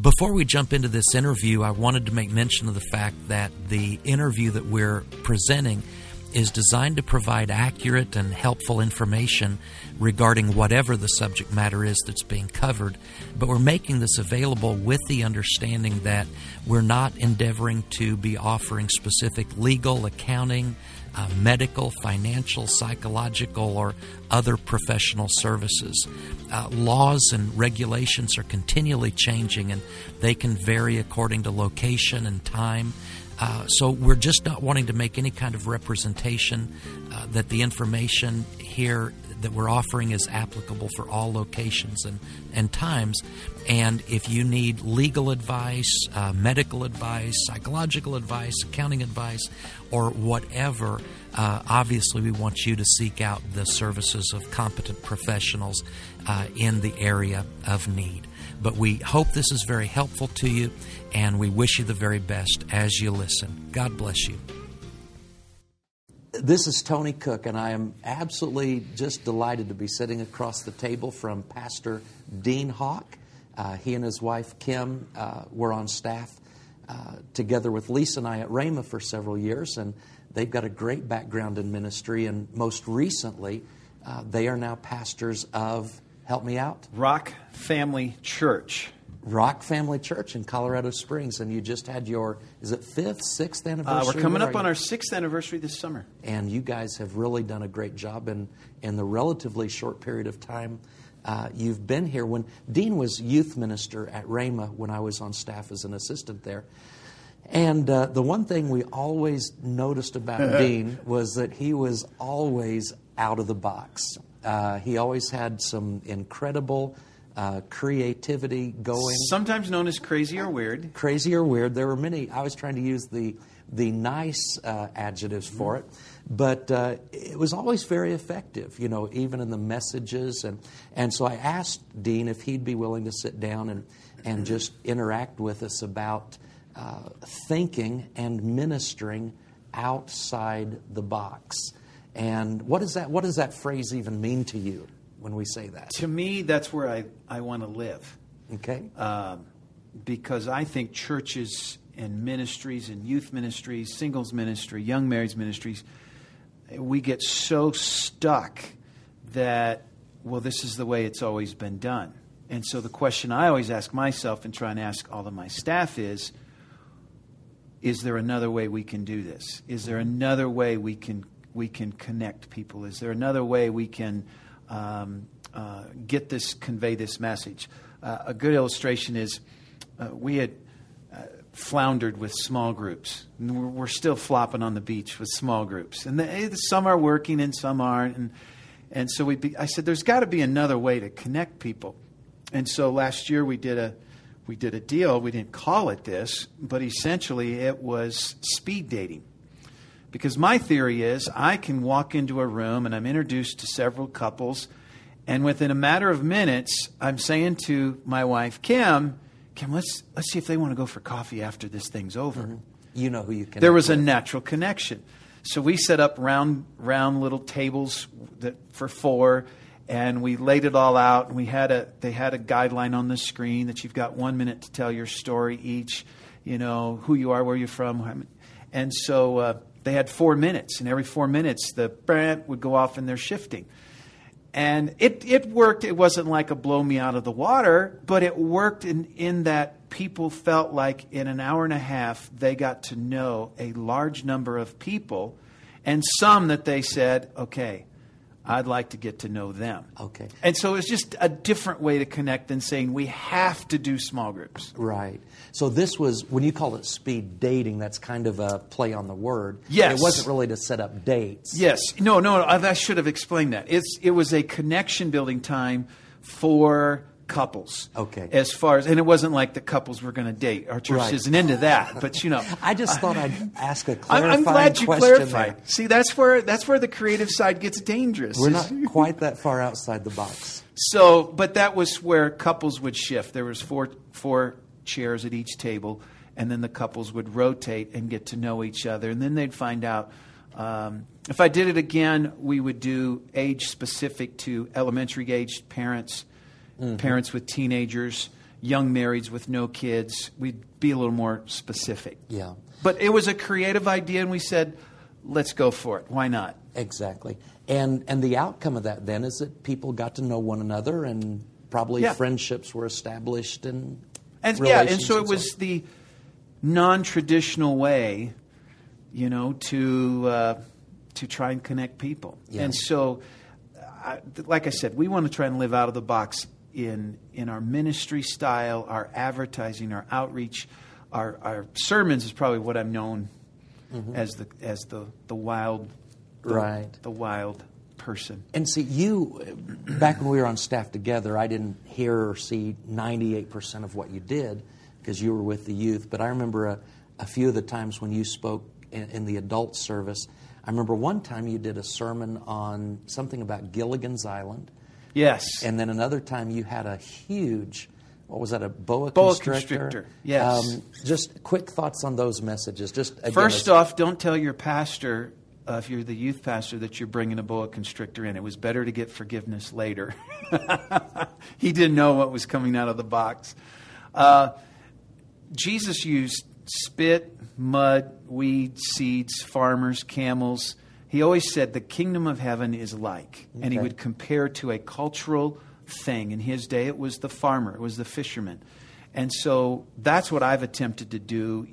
Before we jump into this interview, I wanted to make mention of the fact that the interview that we're presenting is designed to provide accurate and helpful information regarding whatever the subject matter is that's being covered. But we're making this available with the understanding that we're not endeavoring to be offering specific legal, accounting, medical, financial, psychological, or other professional services. Laws and regulations are continually changing, and they can vary according to location and time. So we're just not wanting to make any kind of representation that the information here that we're offering is applicable for all locations and times. And if you need legal advice, medical advice, psychological advice, accounting advice, or whatever, obviously we want you to seek out the services of competent professionals in the area of need. But we hope this is very helpful to you, and we wish you the very best as you listen. God bless you. This is Tony Cook, and I am absolutely just delighted to be sitting across the table from Pastor Dean Hawk. He and his wife, Kim, were on staff together with Lisa and I at Rhema for several years, and they've got a great background in ministry, and most recently, they are now pastors of, help me out? Rock Family Church. Rock Family Church in Colorado Springs, and you just had your, is it 5th, 6th anniversary? We're coming up on our 6th anniversary this summer. And you guys have really done a great job in the relatively short period of time you've been here. When Dean was youth minister at Rhema when I was on staff as an assistant there, and the one thing we always noticed about Dean was that he was always out of the box. He always had some incredible creativity going. Sometimes known as crazy or weird. Crazy or weird. There were many. I was trying to use the nice adjectives for it. But it was always very effective, you know, even in the messages. And so I asked Dean if he'd be willing to sit down and just interact with us about thinking and ministering outside the box. And what does that phrase even mean to you when we say that? To me, that's where I want to live. Okay. Because I think churches and ministries and youth ministries, singles ministry, young marrieds ministries, we get so stuck that, well, this is the way it's always been done. And so the question I always ask myself and try and ask all of my staff is there another way we can do this? Is there another way we can connect people? Is there another way we can convey this message? A good illustration is we had floundered with small groups. And we're still flopping on the beach with small groups. And some are working and some aren't. And so I said, there's got to be another way to connect people. And so last year we did a deal. We didn't call it this, but essentially it was speed dating. Because my theory is I can walk into a room and I'm introduced to several couples, and within a matter of minutes, I'm saying to my wife, Kim, let's see if they want to go for coffee after this thing's over. Mm-hmm. You know who you can. There was a natural connection. So we set up round little tables for 4, and we laid it all out. And they had a guideline on the screen that you've got 1 minute to tell your story each, you know, who you are, where you're from. And so they had 4 minutes, and every 4 minutes the brand would go off and they're shifting. And it worked. It wasn't like a blow me out of the water, but it worked in that people felt like in an hour and a half they got to know a large number of people, and some that they said, okay, I'd like to get to know them. Okay. And so it's just a different way to connect than saying we have to do small groups. Right. So this was, when you call it speed dating, that's kind of a play on the word. Yes. It wasn't really to set up dates. Yes. No, I should have explained that. It was a connection building time for couples. Okay. As far as, and it wasn't like the couples were going to date. Our church isn't into that, but you know. I just thought I'd ask a clarifying I'm glad you question clarified. there. See, that's where the creative side gets dangerous. We're not quite that far outside the box. So, but that was where couples would shift. There was four chairs at each table, and then the couples would rotate and get to know each other, and then they'd find out. If I did it again, we would do age specific to elementary aged parents, parents with teenagers, young marrieds with no kids. We'd be a little more specific. Yeah. But it was a creative idea, and we said, let's go for it. Why not? Exactly. And the outcome of that then is that people got to know one another, and probably friendships were established, and so it was the non-traditional way, to try and connect people. Yeah. And so, like I said, we want to try and live out of the box in our ministry style, our advertising, our outreach, our sermons is probably what I'm known as the wild, the wild person. And see, you, back when we were on staff together, I didn't hear or see 98% of what you did because you were with the youth. But I remember a few of the times when you spoke in the adult service. I remember one time you did a sermon on something about Gilligan's Island. Yes. And then another time you had a huge, what was that, a boa constrictor? Yes. Just quick thoughts on those messages. Just again, first off, don't tell your pastor, if you're the youth pastor, that you're bringing a boa constrictor in. It was better to get forgiveness later. He didn't know what was coming out of the box. Jesus used spit, mud, weeds, seeds, farmers, camels. He always said the kingdom of heaven is like. Okay. And he would compare to a cultural thing. In his day, it was the farmer. It was the fisherman. And so that's what I've attempted to do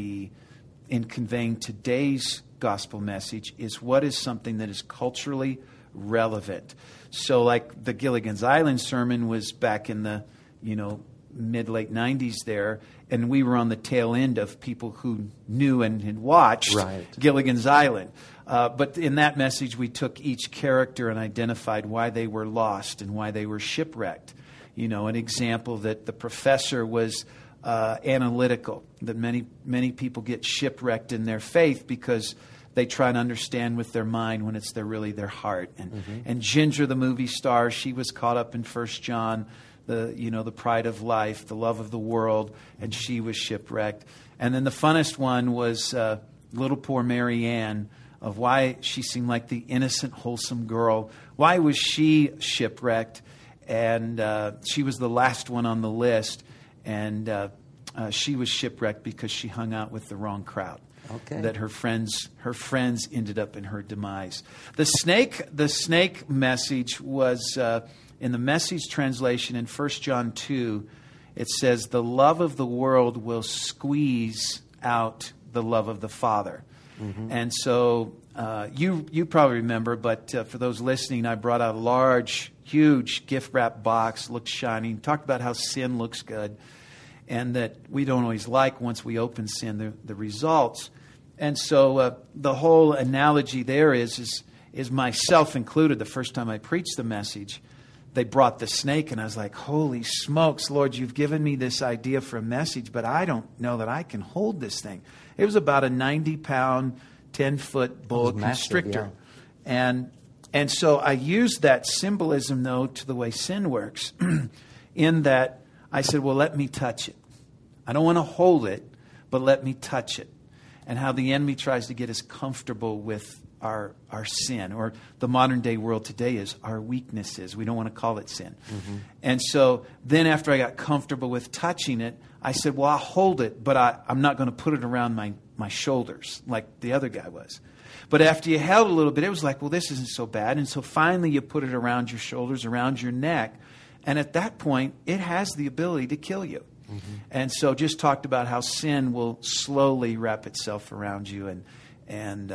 in conveying today's gospel message, is what is something that is culturally relevant. So like the Gilligan's Island sermon was back in the, mid-late 90s there, and we were on the tail end of people who knew and had watched Gilligan's Island. But in that message, we took each character and identified why they were lost and why they were shipwrecked. An example that the professor was analytical, that many people get shipwrecked in their faith because they try and understand with their mind when it's really their heart. And Ginger, the movie star, she was caught up in 1 John, the pride of life, the love of the world, and she was shipwrecked. And then the funnest one was little poor Mary Ann, of why she seemed like the innocent, wholesome girl. Why was she shipwrecked? And she was the last one on the list, and she was shipwrecked because she hung out with the wrong crowd. Okay. That her friends ended up in her demise. The snake message was in the Message translation in 1 John 2. It says, "The love of the world will squeeze out the love of the Father." Mm-hmm. And so you probably remember, but for those listening, I brought out a large, huge gift wrap box, looked shiny, talked about how sin looks good, and that we don't always like once we open sin the results. And so the whole analogy there is myself included. The first time I preached the message, they brought the snake, and I was like, holy smokes, Lord, you've given me this idea for a message, but I don't know that I can hold this thing. It was about a 90-pound, 10-foot boa constrictor. Yeah. And so I used that symbolism, though, to the way sin works, in that I said, well, let me touch it. I don't want to hold it, but let me touch it. And how the enemy tries to get us comfortable with our sin, or the modern day world today is our weaknesses. We don't want to call it sin. Mm-hmm. And so then after I got comfortable with touching it, I said, well, I'll hold it, but I'm not going to put it around my shoulders like the other guy was. But after you held a little bit, it was like, well, this isn't so bad. And so finally you put it around your shoulders, around your neck. And at that point, it has the ability to kill you. Mm-hmm. And so just talked about how sin will slowly wrap itself around you and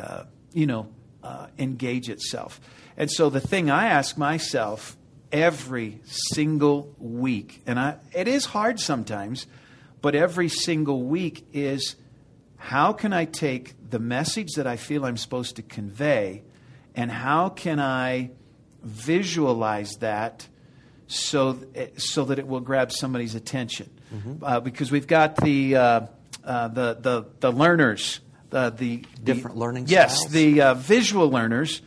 engage itself. And so the thing I ask myself every single week, and it is hard sometimes, but every single week is, how can I take the message that I feel I'm supposed to convey, and how can I visualize that so that it will grab somebody's attention? Mm-hmm. Because we've got the learners, the different learning styles. Yes, the visual learners.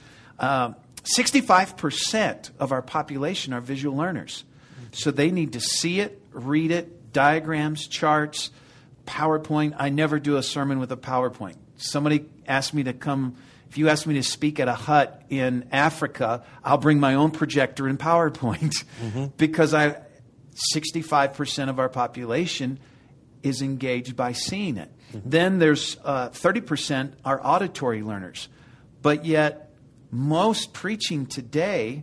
65% of our population are visual learners, so they need to see it, read it, diagrams, charts, PowerPoint. I never do a sermon with a PowerPoint. Somebody asked me to come. If you ask me to speak at a hut in Africa, I'll bring my own projector and PowerPoint, mm-hmm. because 65% of our population is engaged by seeing it. Then there's 30% are auditory learners. But yet, most preaching today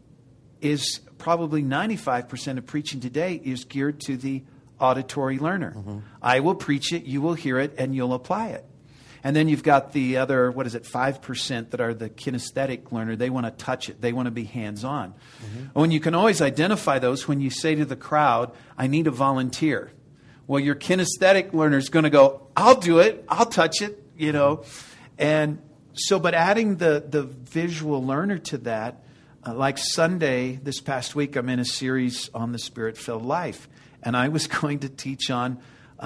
is probably 95% of preaching today is geared to the auditory learner. I will preach it, you will hear it, and you'll apply it. And then you've got the other, 5% that are the kinesthetic learner. They want to touch it. They want to be hands-on. When you can always identify those when you say to the crowd, I need a volunteer. Well, your kinesthetic learner is going to go, I'll do it. I'll touch it, And so, but adding the visual learner to that, like Sunday, this past week, I'm in a series on the Spirit-filled life. And I was going to teach on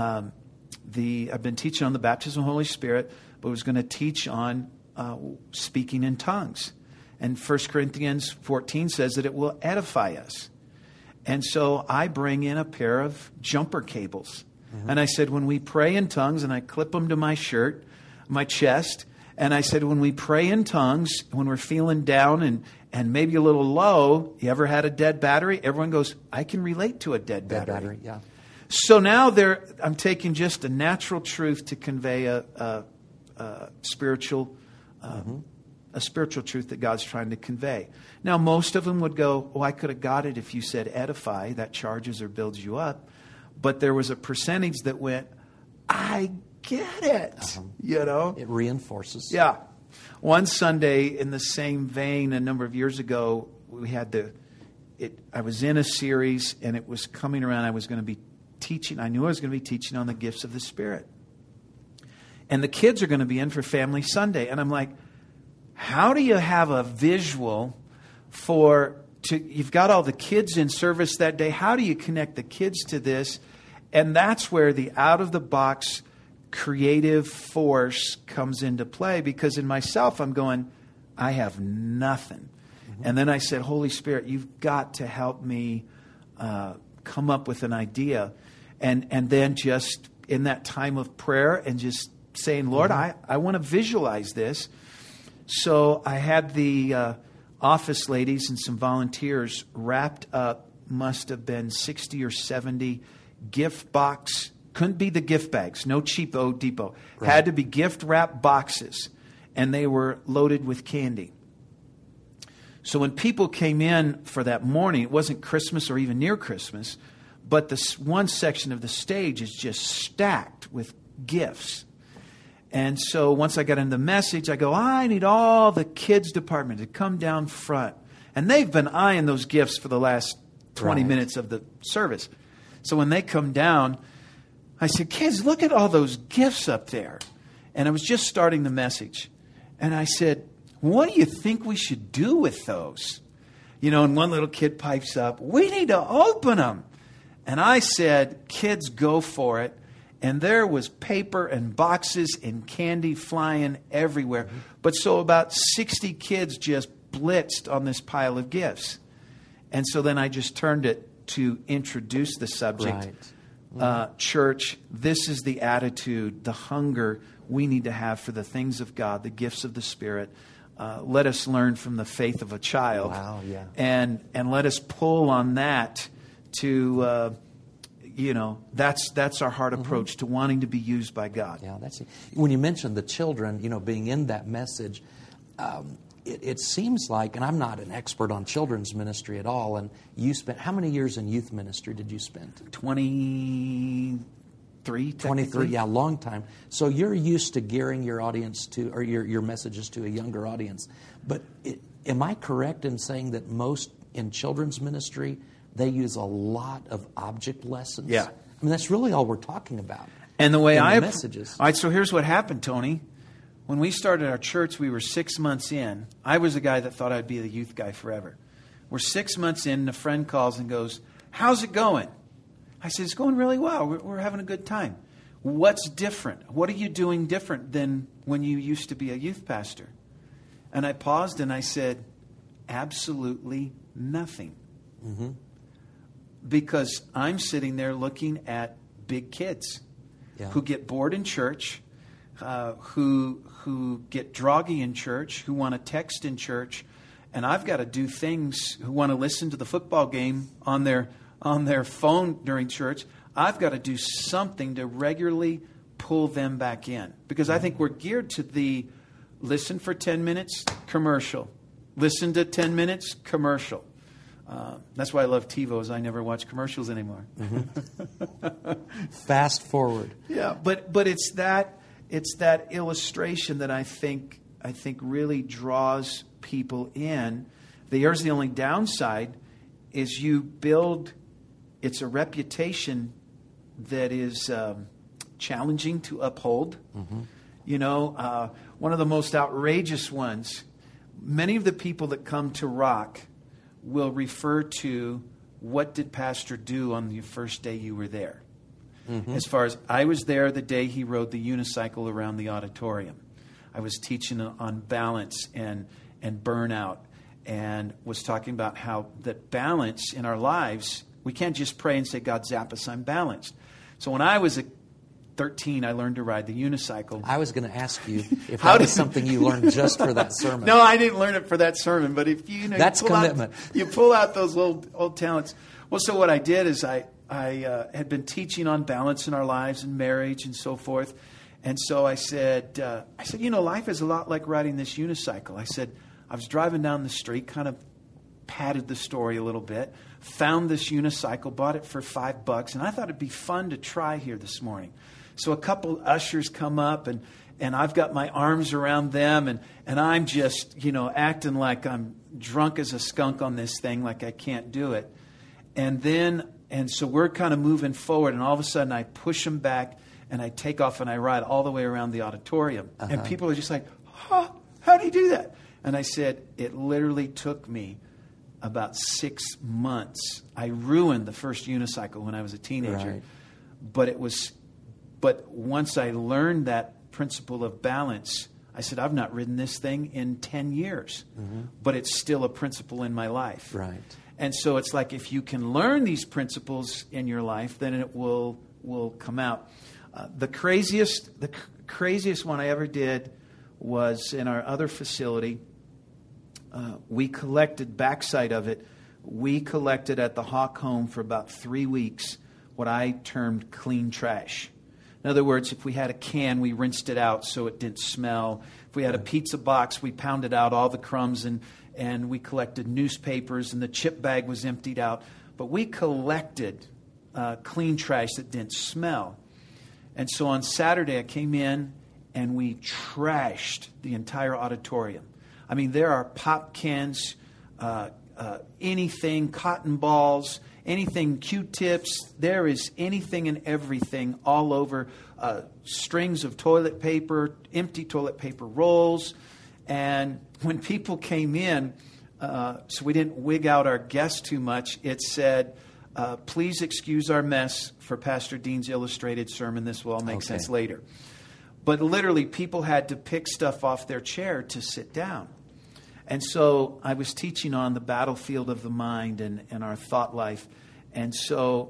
I've been teaching on the baptism of the Holy Spirit, but was going to teach on speaking in tongues. And 1 Corinthians 14 says that it will edify us. And so I bring in a pair of jumper cables. And I said, when we pray in tongues, and I clip them to my shirt, my chest, and I said, when we pray in tongues, when we're feeling down and maybe a little low, you ever had a dead battery? Everyone goes, I can relate to a dead battery. Yeah. So now I'm taking just a natural truth to convey a spiritual truth that God's trying to convey. Now, most of them would go, I could have got it if you said edify. That charges or builds you up. But there was a percentage that went, I get it. It reinforces. Yeah. One Sunday, in the same vein, a number of years ago, we had I was in a series, and it was coming around. I was going to be teaching. I knew I was going to be teaching on the gifts of the Spirit. And the kids are going to be in for Family Sunday. And I'm like, how do you have a visual you've got all the kids in service that day. How do you connect the kids to this? And that's where the out-of-the-box creative force comes into play, because in myself, I'm going, I have nothing. And then I said, Holy Spirit, you've got to help me come up with an idea. And then just in that time of prayer and just saying, Lord, I want to visualize this. So I had the office ladies and some volunteers wrapped up, must have been 60 or 70 gift box. Couldn't be the gift bags, no cheapo depot. Right. Had to be gift wrap boxes, and they were loaded with candy. So when people came in for that morning, it wasn't Christmas or even near Christmas, but this one section of the stage is just stacked with gifts. And so once I got into the message, I go, I need all the kids department to come down front. And they've been eyeing those gifts for the last 20 minutes of the service. So when they come down, I said, kids, look at all those gifts up there. And I was just starting the message. And I said, what do you think we should do with those? And one little kid pipes up, we need to open them. And I said, kids, go for it. And there was paper and boxes and candy flying everywhere. But so about 60 kids just blitzed on this pile of gifts. And so then I just turned it to introduce the subject. Church, this is the attitude, the hunger we need to have for the things of God, the gifts of the Spirit. Let us learn from the faith of a child. Wow, yeah. And let us pull on that to... that's our heart approach to wanting to be used by God. Yeah, that's it. When you mentioned the children, being in that message, it seems like, and I'm not an expert on children's ministry at all, and you spent, how many years in youth ministry did you spend? 23, 23, yeah, long time. So you're used to gearing your audience to, or your messages to a younger audience. But am I correct in saying that most in children's ministry, they use a lot of object lessons? Yeah. I mean, that's really all we're talking about. And the way messages. All right, so here's what happened, Tony. When we started our church, we were 6 months in. I was a guy that thought I'd be the youth guy forever. We're 6 months in, and a friend calls and goes, how's it going? I said, it's going really well. We're having a good time. What's different? What are you doing different than when you used to be a youth pastor? And I paused and I said, absolutely nothing. Because I'm sitting there looking at big kids who get bored in church, who get droggy in church, who want to text in church, and I've got to do things, who want to listen to the football game on their on their phone during church. I've got to do something to regularly pull them back in. Because I think we're geared to the listen for 10 minutes, commercial. Listen to 10 minutes, commercial. That's why I love TiVos. I never watch commercials anymore. Fast forward. Yeah, but it's that illustration that I think really draws people in. Here's the only downside is you build. It's a reputation that is challenging to uphold. Mm-hmm. One of the most outrageous ones. Many of the people that come to Rock will refer to what did Pastor do on the first day you were there. Mm-hmm. As far as I was there the day he rode the unicycle around the auditorium. I was teaching on balance and burnout, and was talking about how that balance in our lives, we can't just pray and say, God, zap us, I'm balanced. So when I was 13, I learned to ride the unicycle. I was going to ask you if that was something you learned just for that sermon. No, I didn't learn it for that sermon, but if that's commitment. You pull out those old talents. Well, so what I did is I had been teaching on balance in our lives and marriage and so forth. And so I said, life is a lot like riding this unicycle. I said, I was driving down the street, kind of padded the story a little bit, found this unicycle, bought it for $5, and I thought it'd be fun to try here this morning. So a couple ushers come up, and I've got my arms around them, and I'm just, acting like I'm drunk as a skunk on this thing, like I can't do it. And so we're kind of moving forward, and all of a sudden I push them back, and I take off, and I ride all the way around the auditorium. Uh-huh. And people are just like, how do you do that? And I said, it literally took me about 6 months. I ruined the first unicycle when I was a teenager. Right. But once I learned that principle of balance, I said, I've not ridden this thing in 10 years, mm-hmm. but it's still a principle in my life. Right. And so it's like if you can learn these principles in your life, then it will come out. The craziest one I ever did was in our other facility. We collected backside of it. We collected at the Hawk home for about 3 weeks what I termed clean trash. In other words, if we had a can, we rinsed it out so it didn't smell. If we had a pizza box, we pounded out all the crumbs and we collected newspapers, and the chip bag was emptied out. But we collected clean trash that didn't smell. And so on Saturday, I came in and we trashed the entire auditorium. I mean, there are pop cans, anything, cotton balls, anything, Q-tips. There is anything and everything all over. Strings of toilet paper, empty toilet paper rolls. And when people came in, so we didn't wig out our guests too much, it said, please excuse our mess for Pastor Dean's illustrated sermon. This will all make sense later. But literally, people had to pick stuff off their chair to sit down. And so I was teaching on the battlefield of the mind and our thought life. And so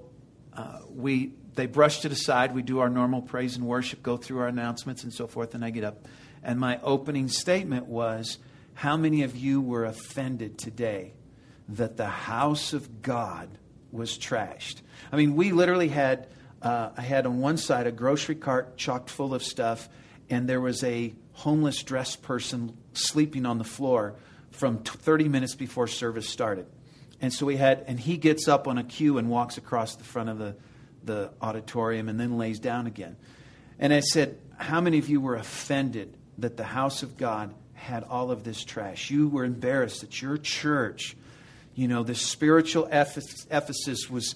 they brushed it aside. We do our normal praise and worship, go through our announcements and so forth, and I get up. And my opening statement was, how many of you were offended today that the house of God was trashed? I mean, we literally had, I had on one side a grocery cart chocked full of stuff, and there was a homeless dressed person sleeping on the floor from 30 minutes before service started. And so he gets up on a cue and walks across the front of the auditorium and then lays down again. And I said, how many of you were offended that the house of God had all of this trash? You were embarrassed that your church, the spiritual Ephesus was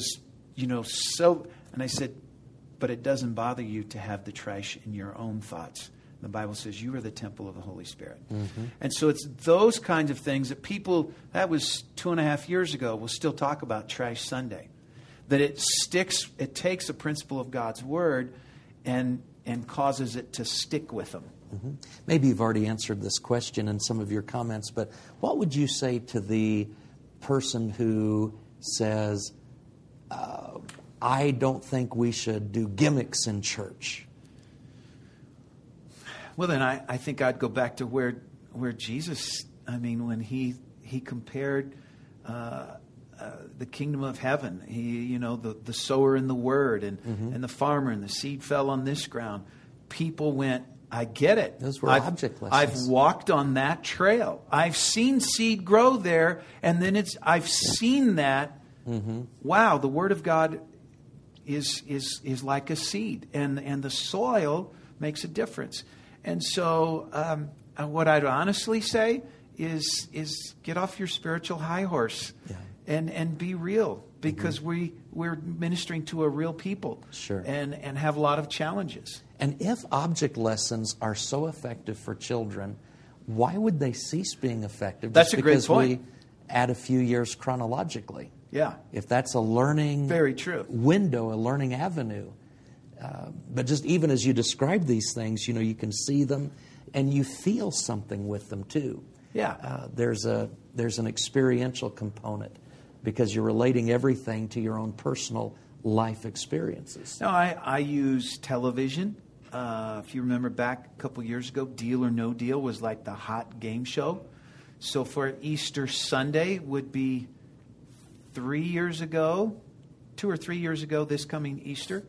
so. And I said, but it doesn't bother you to have the trash in your own thoughts. The Bible says you are the temple of the Holy Spirit. Mm-hmm. And so it's those kinds of things that people, that was 2.5 years ago, will still talk about Trash Sunday. That it takes a principle of God's Word and causes it to stick with them. Mm-hmm. Maybe you've already answered this question in some of your comments, but what would you say to the person who says, I don't think we should do gimmicks in church? Well, then I think I'd go back to where Jesus, when he compared the kingdom of heaven. The sower and the word, and the farmer, and the seed fell on this ground. People went, I get it. Those were object lessons. I've walked on that trail. I've seen seed grow there, and then I've seen that. Wow, the Word of God is like a seed, and the soil makes a difference. And so, what I'd honestly say is get off your spiritual high horse, and be real, because we're ministering to a real people, and have a lot of challenges. And if object lessons are so effective for children, why would they cease being effective? That's a great point. We add a few years chronologically. Yeah. If that's a learning very true window, a learning avenue. But just even as you describe these things, you can see them and you feel something with them too. Yeah. There's an experiential component because you're relating everything to your own personal life experiences. No, I use television. If you remember back a couple years ago, Deal or No Deal was like the hot game show. So for Easter Sunday would be 3 years ago, 2 or 3 years ago, this coming Easter,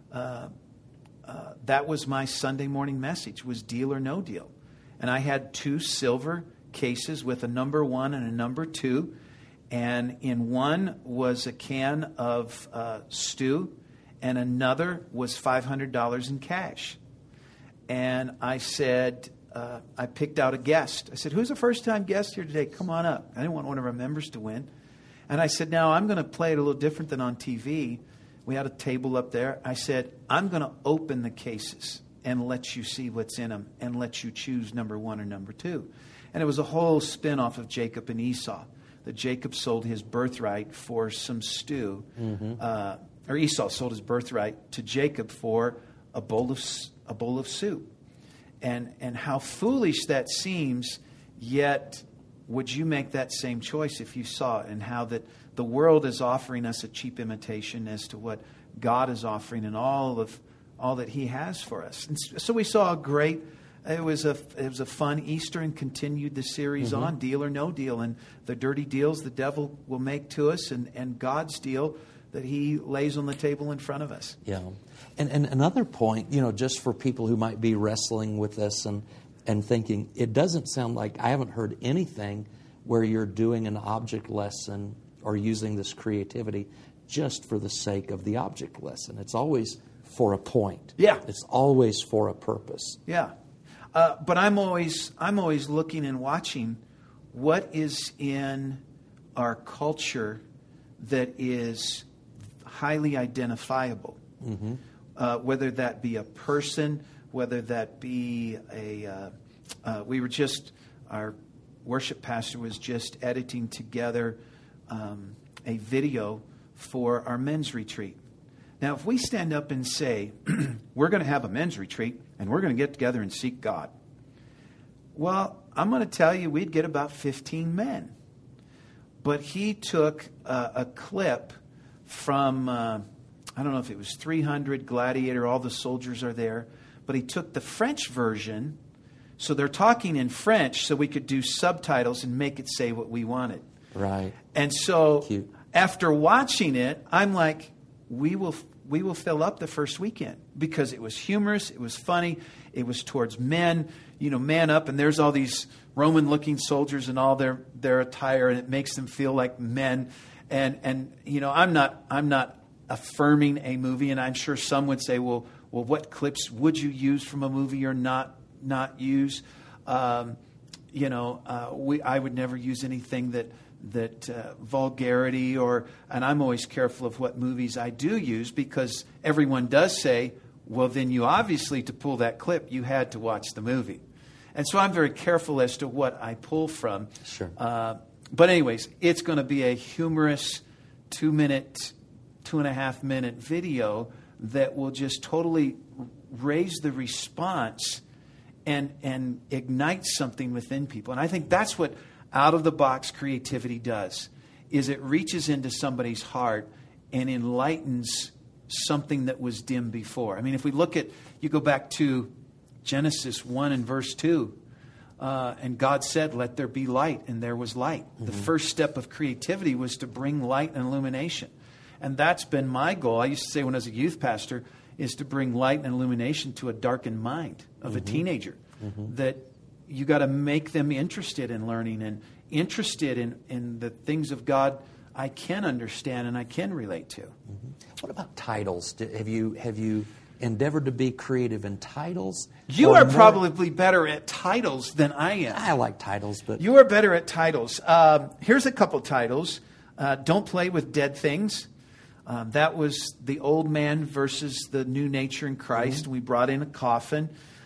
that was my Sunday morning message, was Deal or No Deal. And I had 2 silver cases with a number 1 and a number 2. And in one was a can of stew, and another was $500 in cash. And I said, I picked out a guest. I said, who's the first-time guest here today? Come on up. I didn't want one of our members to win. And I said, now I'm going to play it a little different than on TV. We had a table up there. I said, I'm going to open the cases and let you see what's in them and let you choose number 1 or number 2. And it was a whole spin-off of Jacob and Esau. That Jacob sold his birthright for some stew, or Esau sold his birthright to Jacob for a bowl of soup, and how foolish that seems. Yet, would you make that same choice if you saw it, and how that the world is offering us a cheap imitation as to what God is offering and all that He has for us? And so we saw a great. It was a fun Easter, and continued the series on Deal or No Deal, and the dirty deals the devil will make to us, and God's deal that He lays on the table in front of us. Yeah, and another point, just for people who might be wrestling with this and thinking, it doesn't sound like, I haven't heard anything where you're doing an object lesson or using this creativity just for the sake of the object lesson. It's always for a point. Yeah, it's always for a purpose. Yeah. But I'm always looking and watching what is in our culture that is highly identifiable, whether that be a person, whether that be our worship pastor was just editing together a video for our men's retreat. Now, if we stand up and say, we're going to have a men's retreat and we're going to get together and seek God, well, I'm going to tell you we'd get about 15 men. But he took a clip from, I don't know if it was 300 Gladiator, all the soldiers are there, but he took the French version, so they're talking in French, so we could do subtitles and make it say what we wanted. Right. And so Cute. After watching it, I'm like, we will fill up the first weekend, because it was humorous, it was funny, it was towards men, man up, and there's all these Roman-looking soldiers in all their attire, and it makes them feel like men. And I'm not affirming a movie, and I'm sure some would say, well, what clips would you use from a movie or not use? I would never use anything that vulgarity and I'm always careful of what movies I do use, because everyone does say, well, then you obviously, to pull that clip, you had to watch the movie. And so I'm very careful as to what I pull from. Sure. But anyways, it's going to be a humorous 2.5 minute video that will just totally raise the response and ignite something within people. And I think that's what out-of-the-box creativity does, is it reaches into somebody's heart and enlightens something that was dim before. I mean, if we look at, you go back to Genesis 1 and verse 2, And God said, let there be light, and there was light. Mm-hmm. The first step of creativity was to bring light and illumination. And that's been my goal. I used to say when I was a youth pastor, is to bring light and illumination to a darkened mind of a teenager. Mm-hmm. That you got to make them interested in learning and interested in the things of God I can understand and I can relate to. Mm-hmm. What about titles? Have you endeavored to be creative in titles? You are probably better at titles than I am. I like titles, but... You are better at titles. Here's a couple titles. Don't Play with Dead Things. That was the old man versus the new nature in Christ. Mm-hmm. We brought in a coffin.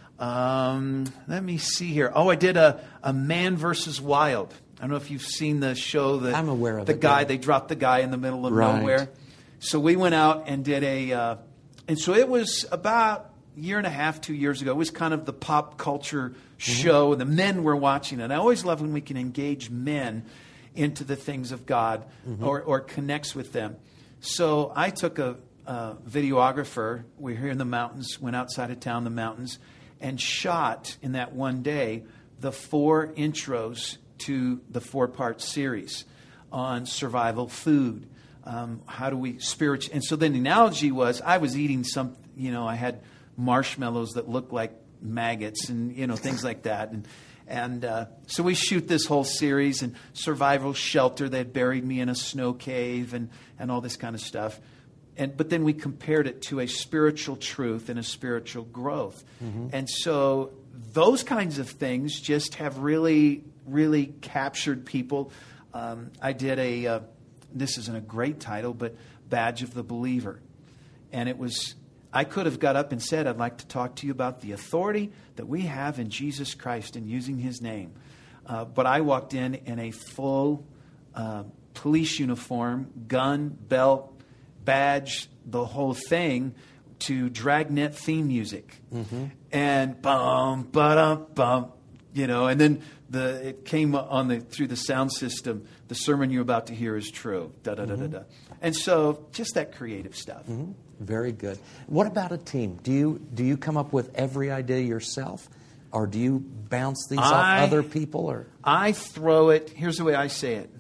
Let me see here. Oh, I did a Man versus Wild. I don't know if you've seen the show. I'm aware of it. The guy, they dropped the guy in the middle of nowhere. So we went out and did and so it was about a year and a half, 2 years ago. It was kind of the pop culture show, and the men were watching it. I always love when we can engage men into the things of God or connects with them. So I took a videographer. We're here in the mountains, went outside of town, the mountains, and shot in that one day the 4 intros to the 4-part series on survival food. How do we spiritual? And so then the analogy was I was eating I had marshmallows that looked like maggots and, things like that. And so we shoot this whole series and survival shelter. They had buried me in a snow cave and all this kind of stuff. But then we compared it to a spiritual truth and a spiritual growth. Mm-hmm. And so those kinds of things just have really, really captured people. I did this isn't a great title, but Badge of the Believer. And I could have got up and said, I'd like to talk to you about the authority that we have in Jesus Christ and using His name. But I walked in a full police uniform, gun, belt, badge, the whole thing, to Dragnet theme music. Mm-hmm. And bum, ba-dum, bum, and then it came through the sound system. The sermon you're about to hear is true. Da da da da da. And so, just that creative stuff. Mm-hmm. Very good. What about a team? Do you come up with every idea yourself, or do you bounce these off other people? Or I throw it. Here's the way I say it.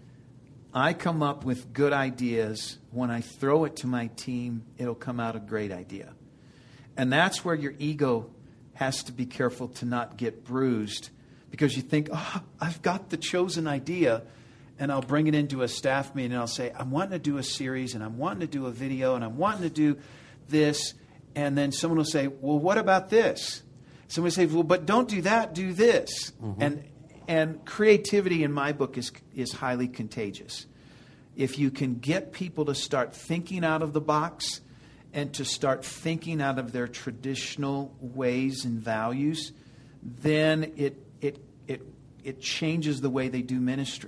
I come up with good ideas. When I throw it to my team, it'll come out a great idea. And that's where your ego has to be careful to not get bruised, because you think, I've got the chosen idea, and I'll bring it into a staff meeting and I'll say, I'm wanting to do a series and I'm wanting to do a video and I'm wanting to do this. And then someone will say, well, what about this? Someone will say, well, but don't do that, do this. Mm-hmm. And creativity in my book is highly contagious. If you can get people to start thinking out of the box and to start thinking out of their traditional ways and values, then it changes the way they do ministry.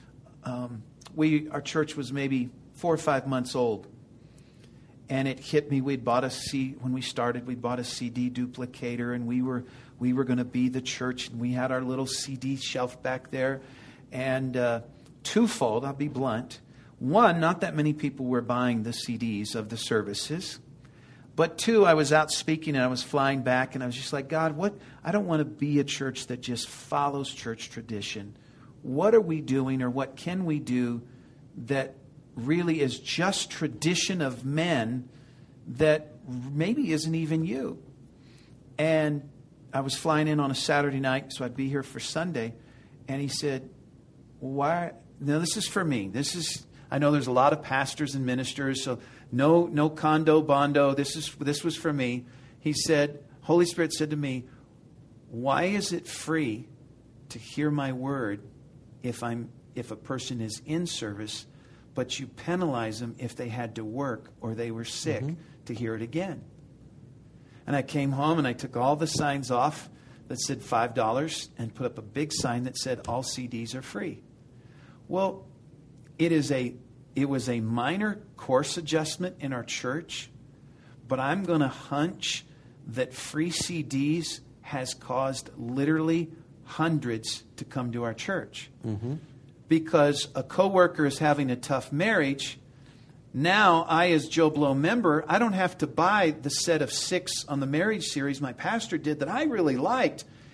Our church was maybe 4 or 5 months old, and it hit me. When we started, we bought a CD duplicator, and we were going to be the church, and we had our little CD shelf back there. And twofold, I'll be blunt. One, not that many people were buying the CDs of the services. But two, I was out speaking and I was flying back, and I was just like, God, I don't want to be a church that just follows church tradition. What are we doing, or what can we do that really is just tradition of men that maybe isn't even you? And I was flying in on a Saturday night, so I'd be here for Sunday. And he said, why? Now, this is for me. I know there's a lot of pastors and ministers, so no condo bondo. This was for me. He said, Holy Spirit said to me, why is it free to hear my word if a person is in service, but you penalize them if they had to work or they were sick to hear it again? And I came home and I took all the signs off that said $5 and put up a big sign that said all CDs are free. Well, it was a minor course adjustment in our church, but I'm going to hunch that free CDs has caused literally hundreds to come to our church. Mm-hmm. Because a coworker is having a tough marriage. Now, I, as Joe Blow member, I don't have to buy the set of 6 on the marriage series my pastor did that I really liked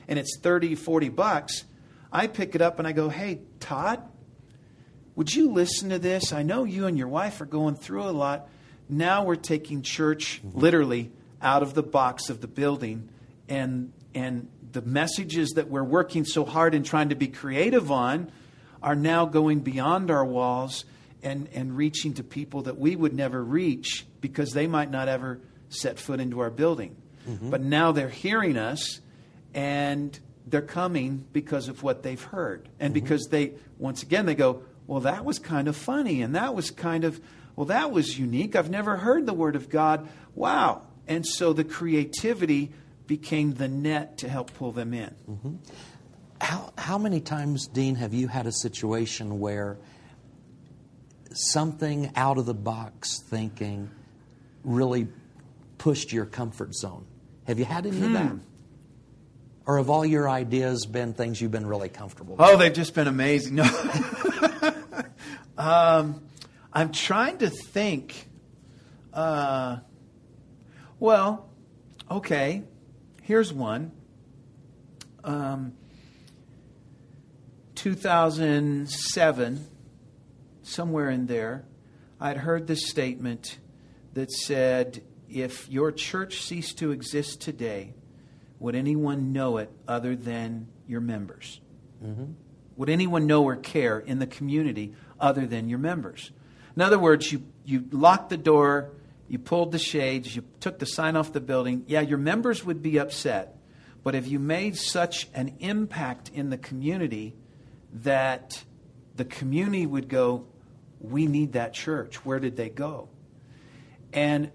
and it's $30-40, I pick it up and I go, hey, Todd, would you listen to this? I know you and your wife are going through a lot. Now we're taking church literally out of the box of the building, and the messages that we're working so hard and trying to be creative on are now going beyond our walls and reaching to people that we would never reach because they might not ever set foot into our building. But now they're hearing us, and they're coming because of what they've heard. And because they go, well, that was kind of funny, and that was that was unique. I've never heard the Word of God. Wow. And so the creativity became the net to help pull them in. How many times, Dean, have you had a situation where something out of the box thinking really pushed your comfort zone? Have you had any of that? Or have all your ideas been things you've been really comfortable with? Oh, they've just been amazing. No. I'm trying to think. Well, okay. Here's one. 2007, somewhere in there, I'd heard this statement that said, if your church ceased to exist today, would anyone know it other than your members? Would anyone know or care in the community other than your members? In other words, you locked the door, you pulled the shades, you took the sign off the building. Yeah, your members would be upset. But if you made such an impact in the community that the community would go, we need that church. Where did they go? And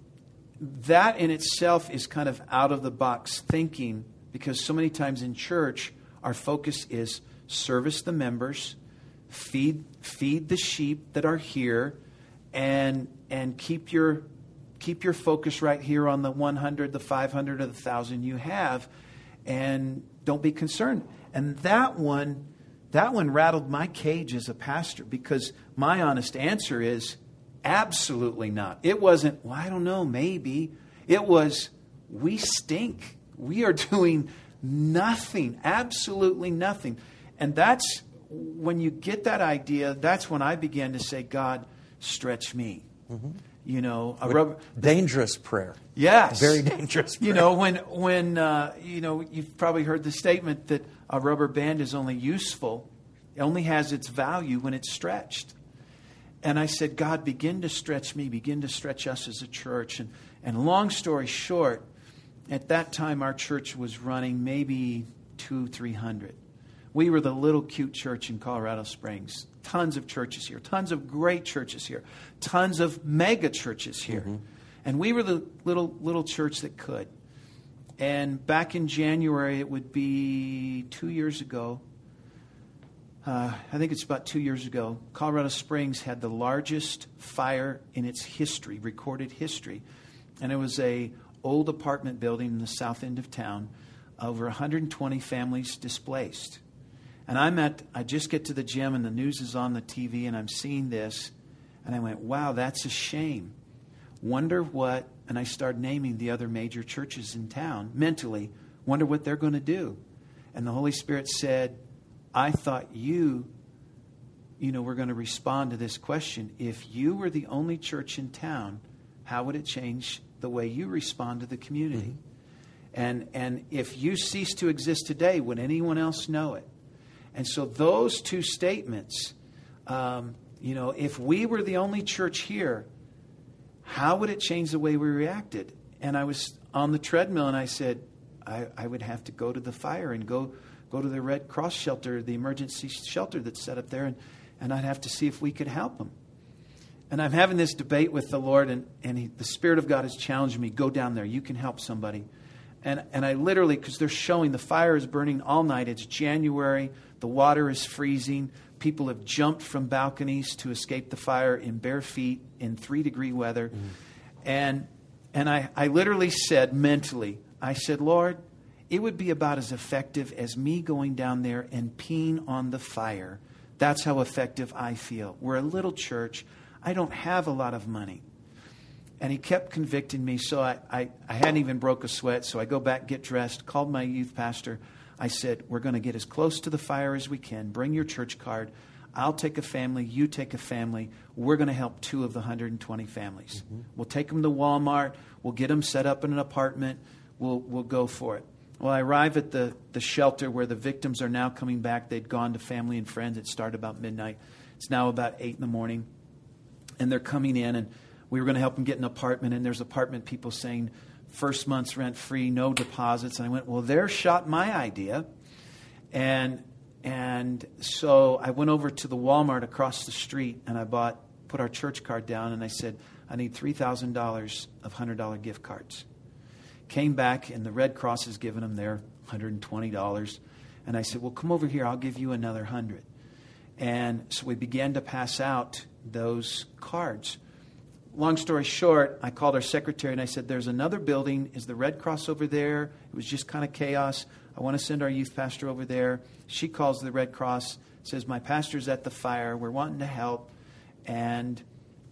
that in itself is kind of out of the box thinking, because so many times in church, our focus is service the members, feed the sheep that are here, and keep your focus right here on the 100, the 500, or the 1,000 you have, and don't be concerned. And that one rattled my cage as a pastor, because my honest answer is absolutely not. It wasn't, well, I don't know, maybe. It was, we stink. We are doing nothing, absolutely nothing. And that's when you get that idea, that's when I began to say, God, stretch me. You know, dangerous prayer. Yes. Very dangerous prayer. You know, when you've probably heard the statement that a rubber band is only useful, it only has its value when it's stretched. And I said, God, begin to stretch me, begin to stretch us as a church. And long story short, at that time our church was running maybe 200-300. We were the little cute church in Colorado Springs. Tons of churches here, tons of great churches here, tons of mega churches here. And we were the little church that could. And back in January, it would be 2 years ago, I think it's about 2 years ago, Colorado Springs had the largest fire in its history, recorded history. And it was a old apartment building in the south end of town, over 120 families displaced. And I just get to the gym and the news is on the TV and I'm seeing this. And I went, wow, that's a shame. Wonder what, and I started naming the other major churches in town mentally. Wonder what they're going to do. And the Holy Spirit said, I thought you were going to respond to this question. If you were the only church in town, how would it change the way you respond to the community? And if you cease to exist today, would anyone else know it? And so those two statements, if we were the only church here, how would it change the way we reacted? And I was on the treadmill and I said, I would have to go to the fire and go to the Red Cross shelter, the emergency shelter that's set up there, and I'd have to see if we could help them. And I'm having this debate with the Lord, and the Spirit of God has challenged me, go down there, you can help somebody. And I literally, because they're showing the fire is burning all night, it's January, the water is freezing, people have jumped from balconies to escape the fire in bare feet in 3-degree weather. And I literally said mentally, I said, Lord, it would be about as effective as me going down there and peeing on the fire. That's how effective I feel. We're a little church. I don't have a lot of money. And he kept convicting me, so I hadn't even broke a sweat. So I go back, get dressed, called my youth pastor. I said, we're going to get as close to the fire as we can. Bring your church card. I'll take a family. You take a family. We're going to help 2 of the 120 families. Mm-hmm. We'll take them to Walmart. We'll get them set up in an apartment. We'll go for it. Well, I arrive at the shelter where the victims are now coming back. They'd gone to family and friends. It started about midnight. It's now about 8 in the morning. And they're coming in, and we were going to help them get an apartment. And there's apartment people saying, first month's rent free, no deposits. And I went, well, there shot my idea. And so I went over to the Walmart across the street, and I put our church card down, and I said, I need $3,000 of $100 gift cards. Came back, and the Red Cross has given them their $120. And I said, well, come over here. I'll give you another 100. And so we began to pass out those cards. Long story short, I called our secretary, and I said, there's another building. Is the Red Cross over there? It was just kind of chaos. I want to send our youth pastor over there. She calls the Red Cross, says, my pastor's at the fire. We're wanting to help. And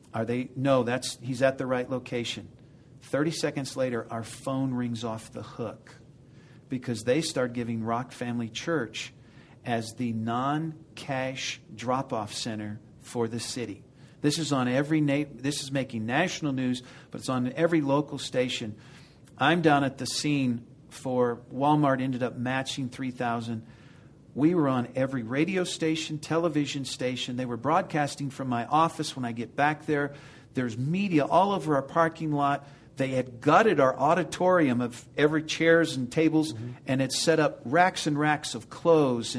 he's at the right location. 30 seconds later, our phone rings off the hook because they start giving Rock Family Church as the non-cash drop-off center for the city. This is on this is making national news, but it's on every local station. I'm down at the scene for Walmart, ended up matching 3,000. We were on every radio station, television station. They were broadcasting from my office when I get back there. There's media all over our parking lot. They had gutted our auditorium of every chairs and tables, mm-hmm. and had set up racks and racks of clothes,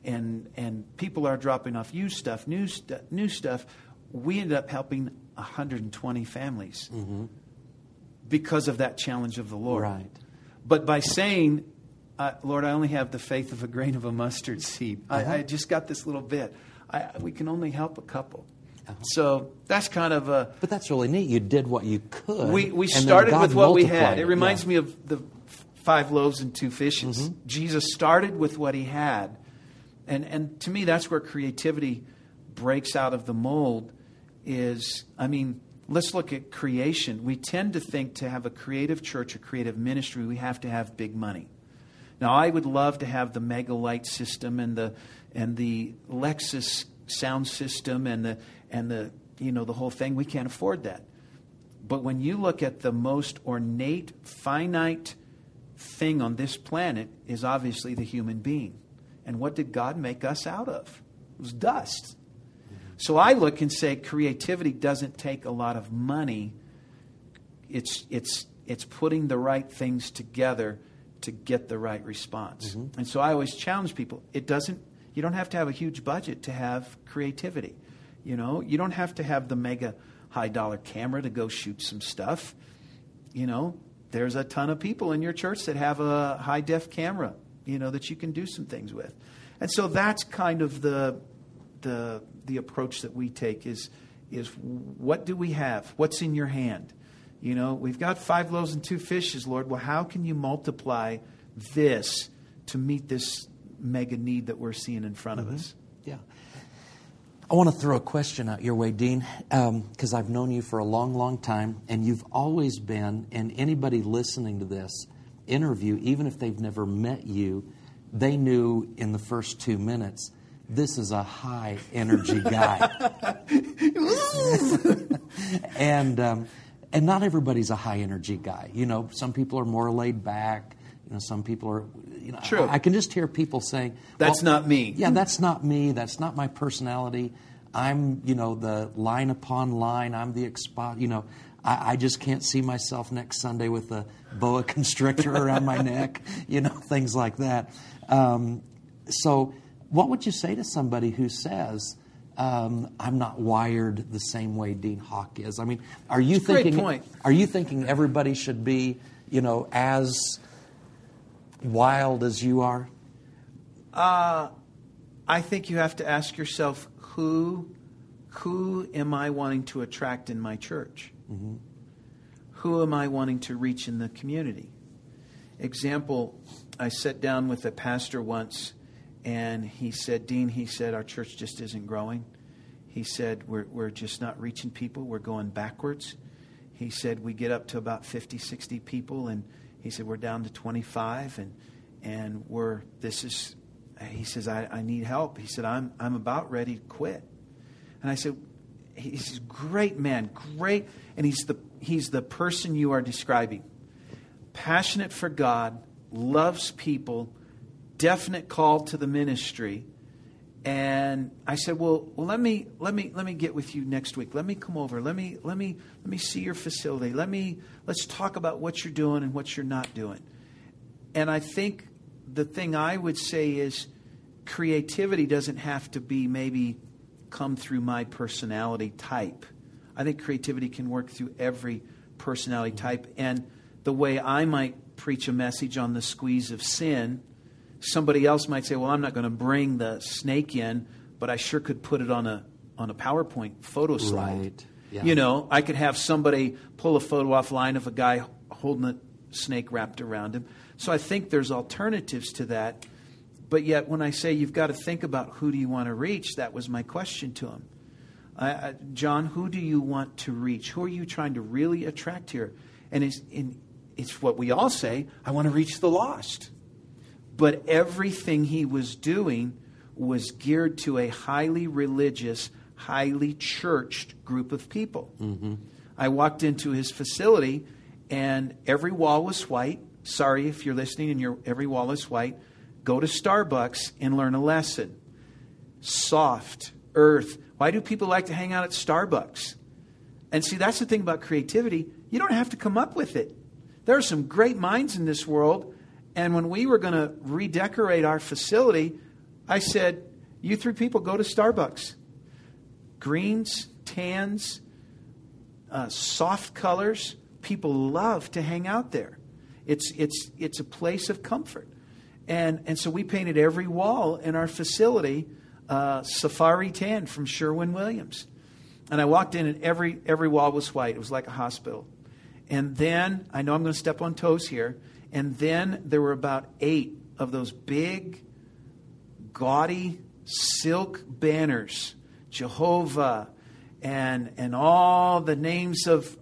and people are dropping off used stuff, new stuff. We ended up helping 120 families mm-hmm. because of that challenge of the Lord. Right. But by saying, Lord, I only have the faith of a grain of a mustard seed. Uh-huh. I just got this little bit. We can only help a couple. Uh-huh. So that's kind of a... But that's really neat. You did what you could. We started with what we had. It reminds me of the 5 loaves and 2 fishes. Mm-hmm. Jesus started with what he had. And to me, that's where creativity breaks out of the mold is, let's look at creation. We tend to think to have a creative church, a creative ministry, we have to have big money. Now, I would love to have the Mega Light system and the Lexus sound system and the the whole thing. We can't afford that. But when you look at the most ornate, finite thing on this planet is obviously the human being. And what did God make us out of? It was dust. So I look and say creativity doesn't take a lot of money. It's putting the right things together to get the right response. Mm-hmm. And so I always challenge people. You don't have to have a huge budget to have creativity. You don't have to have the mega high dollar camera to go shoot some stuff. There's a ton of people in your church that have a high def camera, that you can do some things with. And so that's kind of the approach that we take is what do we have? What's in your hand? We've got 5 loaves and 2 fishes, Lord. Well, how can you multiply this to meet this mega need that we're seeing in front mm-hmm. of us? Yeah. I want to throw a question out your way, Dean, because I've known you for a long, long time, and you've always been, and anybody listening to this interview, even if they've never met you, they knew in the first 2 minutes, this is a high energy guy. And not everybody's a high energy guy. Some people are more laid back. Some people are, True. I can just hear people saying, that's not me. Yeah, that's not me. That's not my personality. I'm, the line upon line. I'm the expo. I just can't see myself next Sunday with a boa constrictor around my neck, things like that. So what would you say to somebody who says, I'm not wired the same way Dean Hawk is? Are you thinking? Great point. Are you thinking everybody should be, as wild as you are? I think you have to ask yourself, who am I wanting to attract in my church? Mm-hmm. Who am I wanting to reach in the community? Example, I sat down with a pastor once, and he said, Dean, our church just isn't growing. He said, we're just not reaching people. We're going backwards. He said, we get up to about 50, 60 people, and he said, we're down to 25, he says, I need help. He said, I'm about ready to quit. And I said, he's a great man, great. And he's the person you are describing. Passionate for God, loves people, definite call to the ministry. And I said, well, let me get with you next week. Let me come over. Let me see your facility. Let's talk about what you're doing and what you're not doing. And I think the thing I would say is creativity doesn't have to be maybe come through my personality type. I think creativity can work through every personality type. And the way I might preach a message on the squeeze of sin, somebody else might say, well, I'm not going to bring the snake in, but I sure could put it on a PowerPoint photo slide. Right. Yeah. You know, I could have somebody pull a photo offline of a guy holding a snake wrapped around him. So I think there's alternatives to that. But yet when I say you've got to think about who do you want to reach, that was my question to him. John, who do you want to reach? Who are you trying to really attract here? And it's what we all say, I want to reach the lost. But everything he was doing was geared to a highly religious, highly churched group of people. Mm-hmm. I walked into his facility, and every wall was white. Sorry if you're listening and every wall is white. Go to Starbucks and learn a lesson. Soft, earth. Why do people like to hang out at Starbucks? And see, that's the thing about creativity. You don't have to come up with it. There are some great minds in this world. And when we were going to redecorate our facility, I said, you three people go to Starbucks. Greens, tans, soft colors. People love to hang out there. It's a place of comfort. And so we painted every wall in our facility safari tan from Sherwin-Williams. And I walked in and every wall was white. It was like a hospital. And then, I know I'm going to step on toes here, and then there were about 8 of those big, gaudy silk banners, Jehovah, and all the names of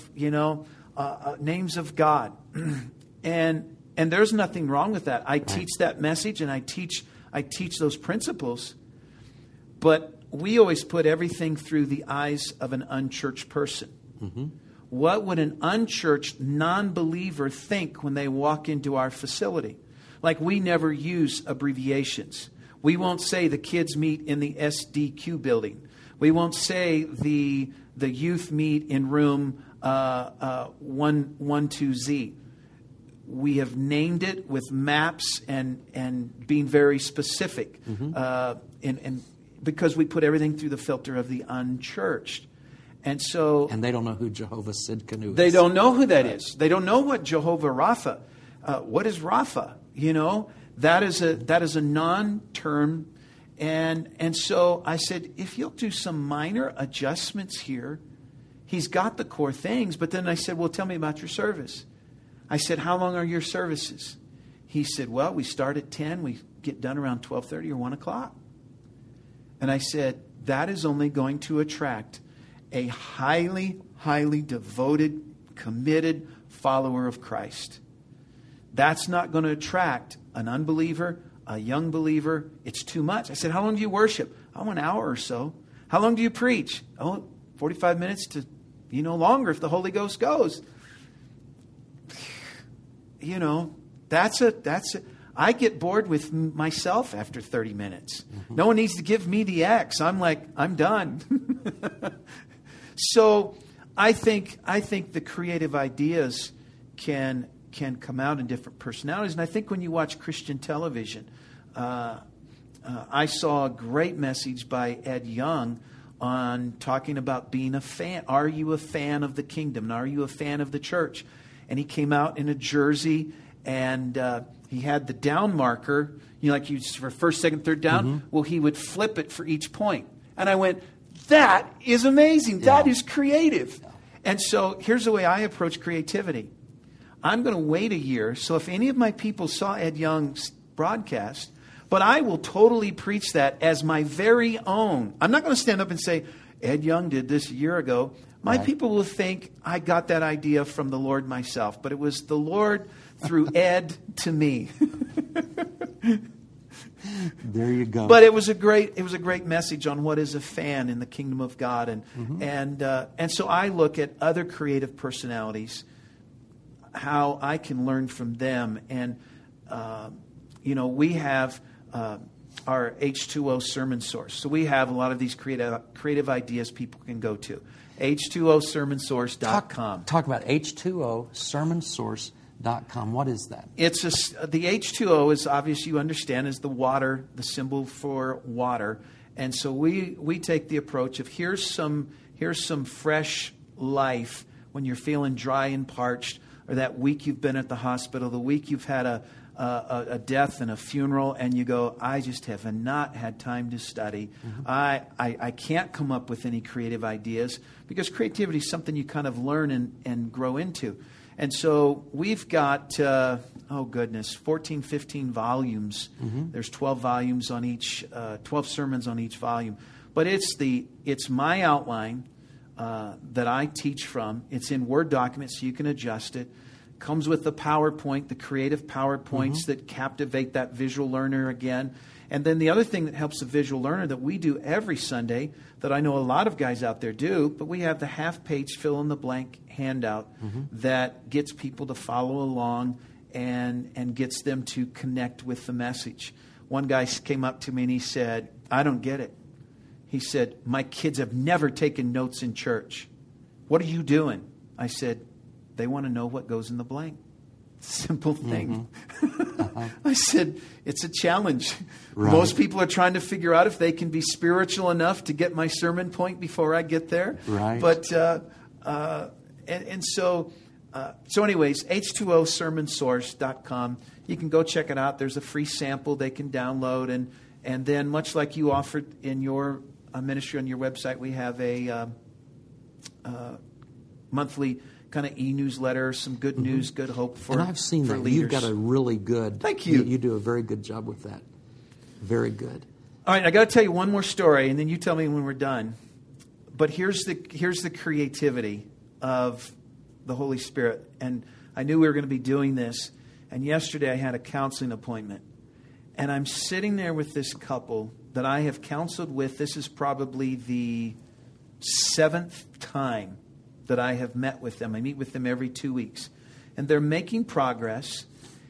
names of God. And there's nothing wrong with that. I teach that message, and I teach those principles. But we always put everything through the eyes of an unchurched person. Mm-hmm. What would an unchurched non-believer think when they walk into our facility? Like, we never use abbreviations. We won't say the kids meet in the SDQ building. We won't say the youth meet in room 112Z. We have named it with maps and being very specific, mm-hmm. and because we put everything through the filter of the unchurched. And they don't know who Jehovah Sidkenu is. They don't know who that is. They don't know what Jehovah Rapha. What is Rapha? You know, that is a non-term. And so I said, if you'll do some minor adjustments here, he's got the core things. But then I said, well, tell me about your service. I said, how long are your services? He said, well, we start at 10. We get done around 12:30 or 1 o'clock. And I said, that is only going to attract a highly, highly devoted, committed follower of Christ. That's not going to attract an unbeliever, a young believer. It's too much. I said, how long do you worship? Oh, an hour or so. How long do you preach? Oh, 45 minutes to, longer if the Holy Ghost goes. I get bored with myself after 30 minutes. Mm-hmm. No one needs to give me the X. I'm like, I'm done. So I think the creative ideas can come out in different personalities. And I think when you watch Christian television, I saw a great message by Ed Young on talking about being a fan. Are you a fan of the kingdom? And are you a fan of the church? And he came out in a jersey, and he had the down marker, like you for first, second, third down. Mm-hmm. Well, he would flip it for each point. And I went, that is amazing. Yeah. That is creative. Yeah. And so here's the way I approach creativity. I'm going to wait a year. So if any of my people saw Ed Young's broadcast, but I will totally preach that as my very own. I'm not going to stand up and say, Ed Young did this a year ago. My people will think I got that idea from the Lord myself, but it was the Lord through Ed to me. There you go. But it was a great message on what is a fan in the kingdom of God, and so I look at other creative personalities, how I can learn from them, and we have our H2O sermon source. So we have a lot of these creative ideas people can go to. H2Osermonsource.com. Talk about H2Osermonsource.com. What is that? The H2O is obvious, you understand, is the water, the symbol for water. And so we take the approach of here's some fresh life when you're feeling dry and parched, or that week you've been at the hospital, the week you've had a death and a funeral, and you go, I just have not had time to study. I can't come up with any creative ideas, because creativity is something you kind of learn and grow into. And so we've got, 14, 15 volumes. There's 12 volumes on each, 12 sermons on each volume. But it's my outline that I teach from. It's in Word documents, so you can adjust it. Comes with the PowerPoint, the creative PowerPoints that captivate that visual learner again. And then the other thing that helps the visual learner that we do every Sunday, that I know a lot of guys out there do, but we have the half-page fill-in-the-blank handout that gets people to follow along and gets them to connect with the message. One guy came up to me and he said, I don't get it. He said, my kids have never taken notes in church. What are you doing? I said, they want to know what goes in the blank. Simple thing. I said, it's a challenge. Right. Most people are trying to figure out if they can be spiritual enough to get my sermon point before I get there. Right. But so anyways, H2Osermonsource.com. You can go check it out. There's a free sample they can download. And then much like you offered in your ministry on your website, we have a monthly kind of e-newsletter, some good news, good hope for leaders. And I've seen that. You've got a really good... Thank you. You do a very good job with that. Very good. All right, I got to tell you one more story, and then you tell me when we're done. But here's the creativity of the Holy Spirit. And I knew we were going to be doing this. And yesterday I had a counseling appointment. And I'm sitting there with this couple that I have counseled with. This is probably the 7th time that I have met with them. I meet with them every 2 weeks. And they're making progress,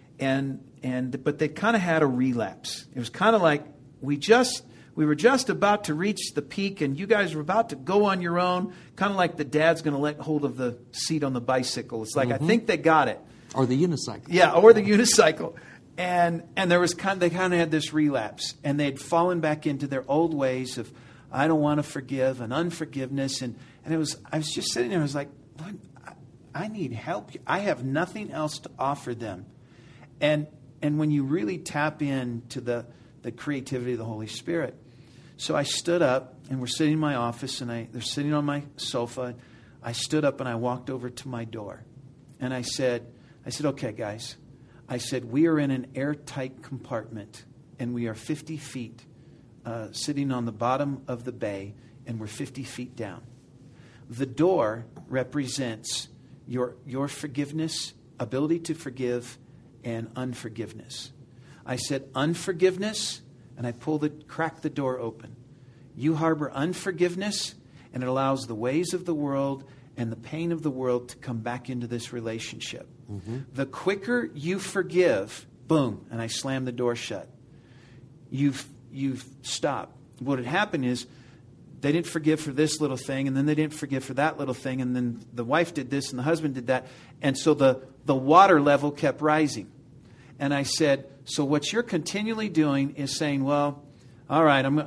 but they kind of had a relapse. It was kind of like we were just about to reach the peak, and you guys were about to go on your own, kind of like the dad's going to let hold of the seat on the bicycle. It's like, I think they got it. Or the unicycle. Yeah, or the unicycle. And they kind of had this relapse, and they'd fallen back into their old ways of, I don't want to forgive, and unforgiveness, and I was just sitting there. I was like, Lord, I need help. I have nothing else to offer them. And when you really tap into the creativity of the Holy Spirit. So I stood up, and we're sitting in my office, and they're sitting on my sofa. I stood up and I walked over to my door. And I said, okay, guys. I said, we are in an airtight compartment, and we are 50 feet sitting on the bottom of the bay, and we're 50 feet down. The door represents your forgiveness, ability to forgive, and unforgiveness. I said unforgiveness, and I crack the door open. You harbor unforgiveness, and it allows the ways of the world and the pain of the world to come back into this relationship. The quicker you forgive, boom, and I slam the door shut. You've stopped. What had happened is, they didn't forgive for this little thing, and then they didn't forgive for that little thing, and then the wife did this, and the husband did that. And so the water level kept rising. And I said, so what you're continually doing is saying, well, all right, I'm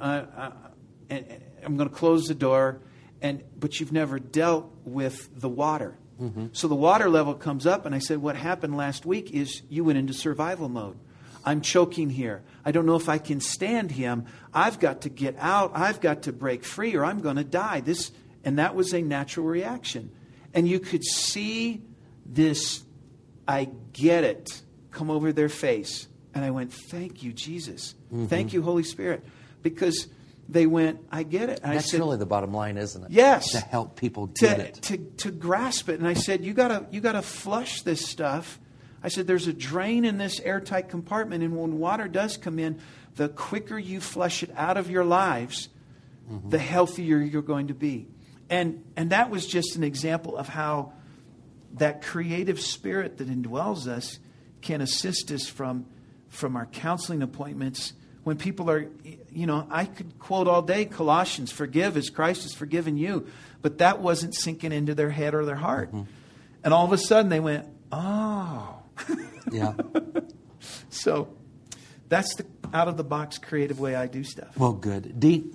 going to close the door, but you've never dealt with the water. So the water level comes up, and I said, what happened last week is you went into survival mode. I'm choking here. I don't know if I can stand him. I've got to get out. I've got to break free, or I'm going to die. And that was a natural reaction. And you could see this, I get it, come over their face. And I went, thank you, Jesus. Thank you, Holy Spirit. Because they went, I get it. And that's really the bottom line, isn't it? Yes. To help people get it. To grasp it. And I said, you gotta flush this stuff I said, there's a drain in this airtight compartment, and when water does come in, the quicker you flush it out of your lives, the healthier you're going to be. And that was just an example of how that creative spirit that indwells us can assist us from our counseling appointments. When people are, I could quote all day Colossians, forgive as Christ has forgiven you. But that wasn't sinking into their head or their heart. And all of a sudden they went, oh. Yeah. So that's the out-of-the-box creative way I do stuff. Well, good. Dean,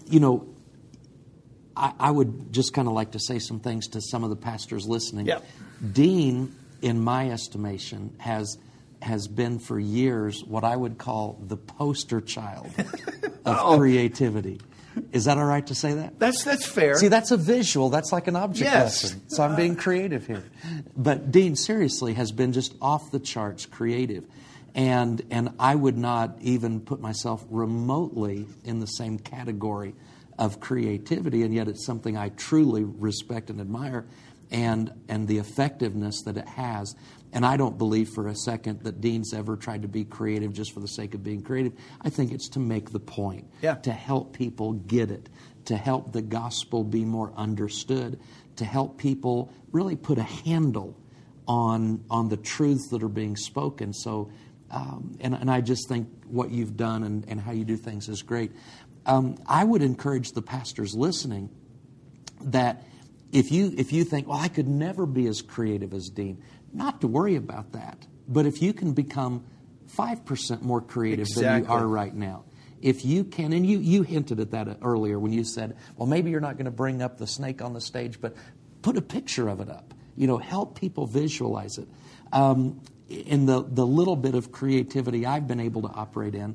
I would just kind of like to say some things to some of the pastors listening. Yep. Dean, in my estimation, has been for years what I would call the poster child of creativity. Is that all right to say that? That's fair. See, that's a visual. That's like an object Yes. lesson. So I'm being creative here. But Dean, seriously, has been just off the charts creative. And I would not even put myself remotely in the same category of creativity, and yet it's something I truly respect and admire, and the effectiveness that it has. And I don't believe for a second that Dean's ever tried to be creative just for the sake of being creative. I think it's to make the point, to help people get it, to help the gospel be more understood, to help people really put a handle on the truths that are being spoken. So, and I just think what you've done and how you do things is great. I would encourage the pastors listening that if you think, well, I could never be as creative as Dean, not to worry about that. But if you can become 5% more creative than you are right now, if you can, and you hinted at that earlier when you said, well, maybe you're not going to bring up the snake on the stage, but put a picture of it up. Help people visualize it. In the little bit of creativity I've been able to operate in,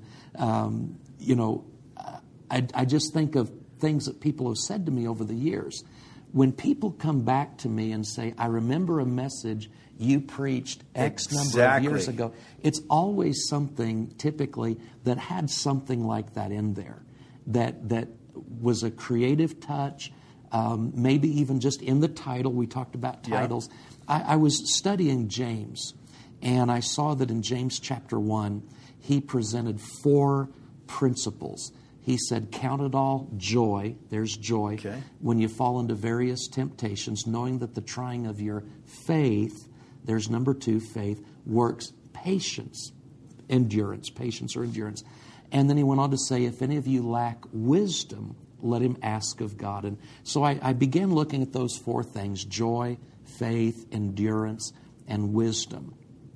I just think of things that people have said to me over the years. When people come back to me and say, I remember a message you preached X number of years ago, it's always something typically that had something like that in there, that was a creative touch, maybe even just in the title. We talked about titles. Yeah. I was studying James, and I saw that in James chapter 1, he presented 4 principles. He said, count it all joy. There's joy. Okay. When you fall into various temptations, knowing that the trying of your faith, there's number 2, faith, works patience, endurance, patience or endurance. And then he went on to say, if any of you lack wisdom, let him ask of God. And so I began looking at those 4 things, joy, faith, endurance, and wisdom.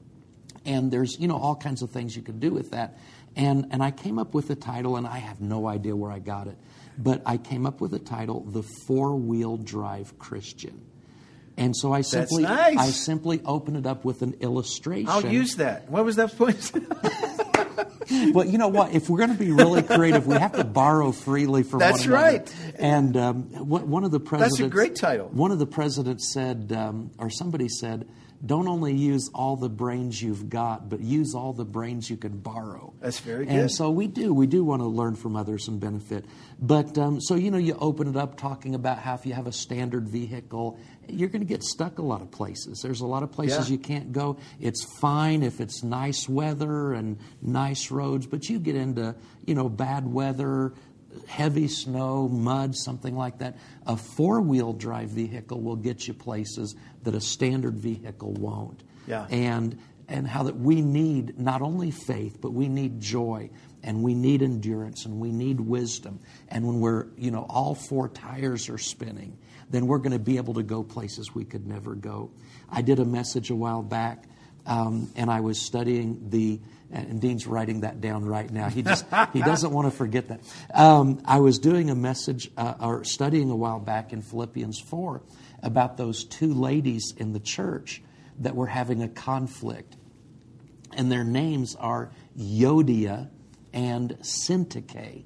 And there's, all kinds of things you could do with that. And I came up with a title, and I have no idea where I got it, but I came up with a title, The 4-Wheel Drive Christian. And so I simply opened it up with an illustration. I'll use that. What was that point? Well, you know what? If we're going to be really creative, we have to borrow freely from one another. That's right. And one of the presidents... That's a great title. One of the presidents said, or somebody said, don't only use all the brains you've got, but use all the brains you can borrow. That's very good. And so we do want to learn from others and benefit. But so, you open it up talking about how if you have a standard vehicle, you're going to get stuck a lot of places. There's a lot of places you can't go. It's fine if it's nice weather and nice roads, but you get into, bad weather, heavy snow, mud, something like that. A 4-wheel drive vehicle will get you places that a standard vehicle won't. Yeah. And how that we need not only faith, but we need joy, and we need endurance, and we need wisdom. And when we're, all 4 tires are spinning, then we're going to be able to go places we could never go. I did a message a while back, and I was studying and Dean's writing that down right now. He doesn't want to forget that. I was doing a message or studying a while back in Philippians 4 about those 2 ladies in the church that were having a conflict. And their names are Euodia and Syntyche.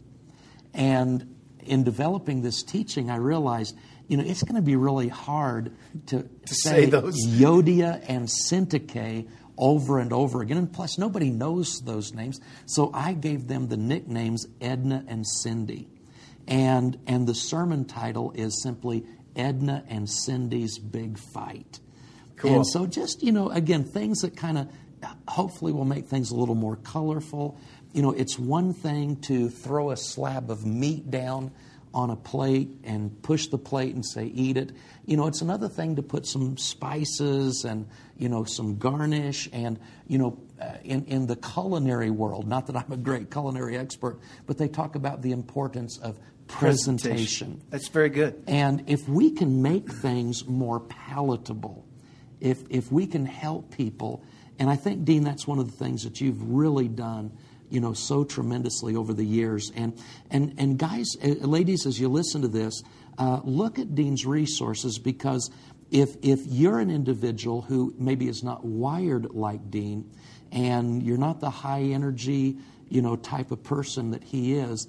And in developing this teaching, I realized, it's going to be really hard to say those Euodia and Syntyche over and over again. And plus, nobody knows those names. So I gave them the nicknames Edna and Cindy. And the sermon title is simply Edna and Cindy's Big Fight. Cool. And so just, again, things that kind of hopefully will make things a little more colorful. It's one thing to throw a slab of meat down on a plate and push the plate and say, eat it. It's another thing to put some spices and, some garnish. And, in the culinary world, not that I'm a great culinary expert, but they talk about the importance of presentation. That's very good. And if we can make things more palatable, if we can help people, and I think, Dean, that's one of the things that you've really done, so tremendously over the years. And guys, ladies, as you listen to this, look at Dean's resources, because if you're an individual who maybe is not wired like Dean, and you're not the high energy, type of person that he is,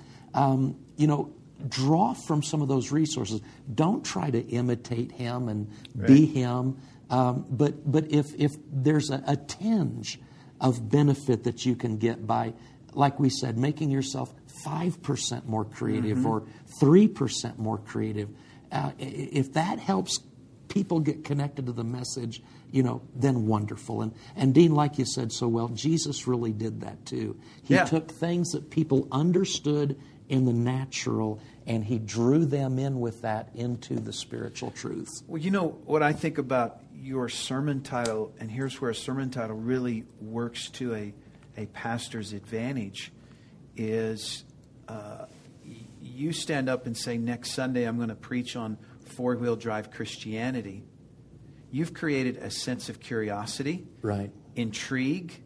draw from some of those resources. Don't try to imitate him and be him. But if there's a tinge of benefit that you can get by, like we said, making yourself 5% more creative or 3% more creative, if that helps people get connected to the message, then wonderful. And Dean, like you said so well, Jesus really did that too. He took things that people understood in the natural, and he drew them in with that into the spiritual truths. Well, what I think about your sermon title, and here's where a sermon title really works to a pastor's advantage, is you stand up and say, next Sunday I'm going to preach on four-wheel drive Christianity. You've created a sense of curiosity, intrigue.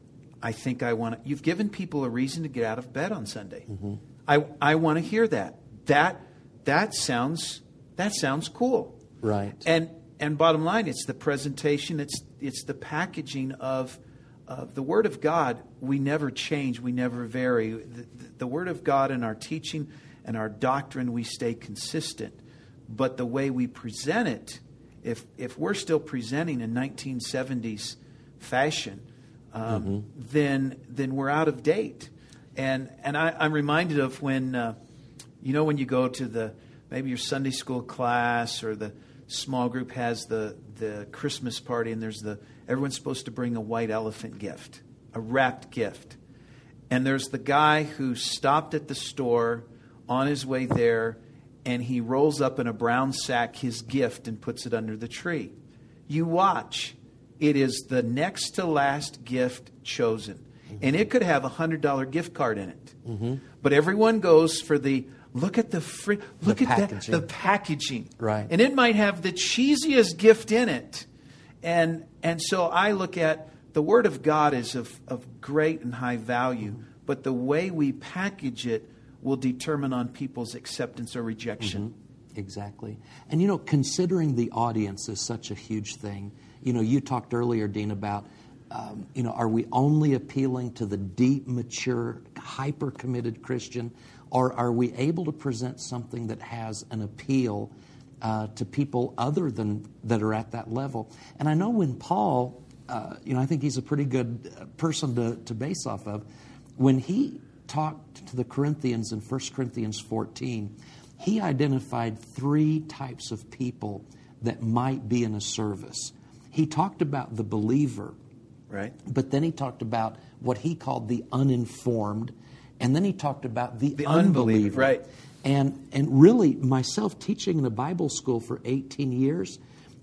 You've given people a reason to get out of bed on Sunday. I want to hear that. That sounds cool. Right. And bottom line, it's the presentation, it's the packaging of the Word of God. We never change, we never vary. The Word of God in our teaching and our doctrine, we stay consistent. But the way we present it, if we're still presenting in 1970s fashion, then we're out of date. And I'm reminded of when, when you go to maybe your Sunday school class, or the small group has the Christmas party, and everyone's supposed to bring a white elephant gift, a wrapped gift. And there's the guy who stopped at the store on his way there, and he rolls up in a brown sack his gift and puts it under the tree. You watch. It is the next to last gift chosen. And it could have $100 gift card in it. But everyone goes for look at the packaging. Right. And it might have the cheesiest gift in it. And so I look at the Word of God is of great and high value, but the way we package it will determine on people's acceptance or rejection. Exactly. And considering the audience is such a huge thing. You talked earlier, Dean, about are we only appealing to the deep, mature, hyper-committed Christian, or are we able to present something that has an appeal to people other than that are at that level? And I know when Paul, I think he's a pretty good person to base off of, when he talked to the Corinthians in 1 Corinthians 14, he identified 3 types of people that might be in a service. He talked about the believer, right? But then he talked about what he called the uninformed, and then he talked about the unbeliever. Right. And really, myself teaching in a Bible school for 18 years,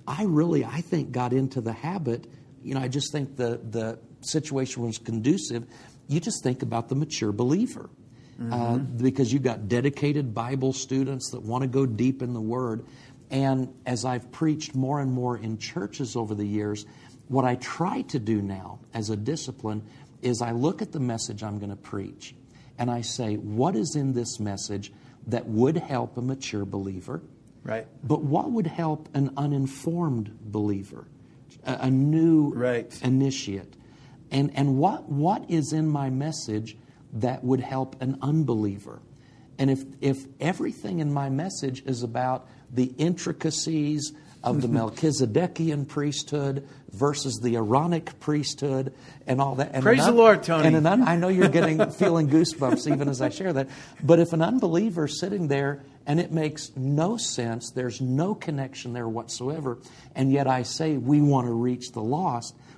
I think got into the habit. I just think the situation was conducive. You just think about the mature believer. Because you've got dedicated Bible students that want to go deep in the Word. And as I've preached more and more in churches over the years, what I try to do now as a discipline is I look at the message I'm going to preach and I say, what is in this message that would help a mature believer? Right. But what would help an uninformed believer, a new initiate? And what is in my message that would help an unbeliever? And if everything in my message is about the intricacies of the Melchizedekian priesthood versus the Aaronic priesthood and all that. And praise the Lord, Tony. And I know you're feeling goosebumps even as I share that. But if an unbeliever is sitting there and it makes no sense, there's no connection there whatsoever, and yet I say we want to reach the lost,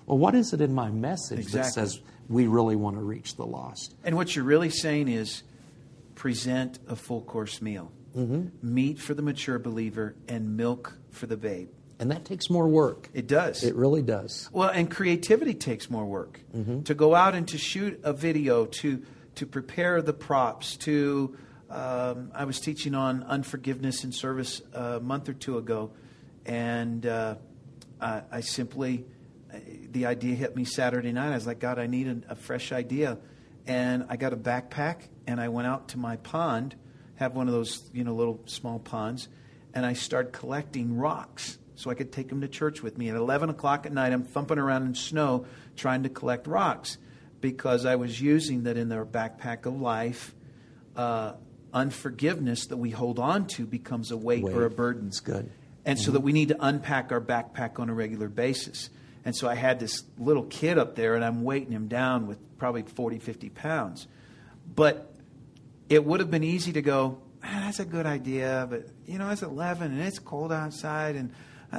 Well, what is it in my message that Exactly. says we really want to reach the lost? And what you're really saying is present a full course meal. Meat for the mature believer and milk for the babe. And that takes more work. It does. It really does. Well, and creativity takes more work. To go out and to shoot a video, to prepare the props, to I was teaching on unforgiveness in service a month or two ago, and I simply, the idea hit me Saturday night. I was like, God, I need a fresh idea. And I got a backpack, and I went out to my pond, have one of those, little small ponds, and I started collecting rocks so I could take them to church with me. At 11 o'clock at night, I'm thumping around in snow trying to collect rocks because I was using that in their backpack of life. Unforgiveness that we hold on to becomes a weight or a burden. That's good. And so that we need to unpack our backpack on a regular basis. And so I had this little kid up there, and I'm weighting him down with probably 40, 50 pounds. But it would have been easy to go, that's a good idea, but, it's 11 and it's cold outside, and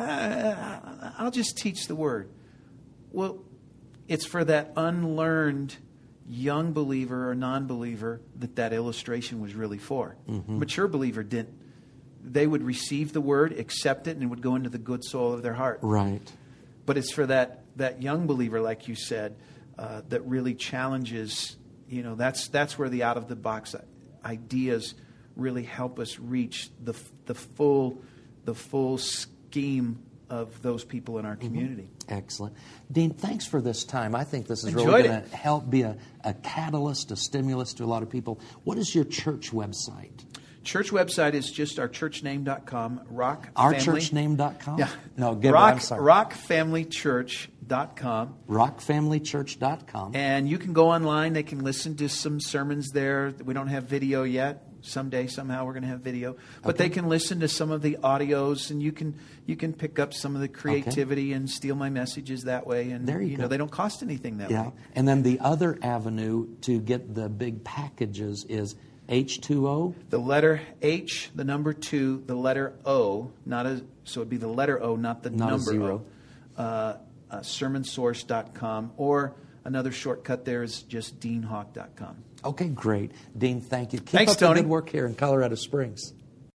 I'll just teach the word. Well, it's for that unlearned young believer or non-believer that illustration was really for. Mature believer didn't. They would receive the word, accept it, and it would go into the good soil of their heart. Right. But it's for that young believer, like you said, that really challenges. That's where the out of the box ideas really help us reach the full scheme of those people in our community. Excellent. Dean, thanks for this time. I think this is Enjoyed really going it. to help be a catalyst, a stimulus to a lot of people. What is your church website? Church website is just our churchname.com, Rock Our Family. churchname.com? Yeah. No, get Rock, I'm sorry. rockfamilychurch.com. rockfamilychurch.com. And you can go online. They can listen to some sermons there. We don't have video yet. Someday, somehow, we're going to have video. But they can listen to some of the audios, and you can pick up some of the creativity and steal my messages that way. And There you go. they don't cost anything that way. And then the other avenue to get the big packages is H2O. The letter H, the number 2, the letter O, so it'd be the letter O, not the Not a number zero. O. Sermonsource.com, or another shortcut there is just deanhawk.com. Okay, great. Dean, thank you. Keep Thanks, up the Tony. good work here in Colorado Springs.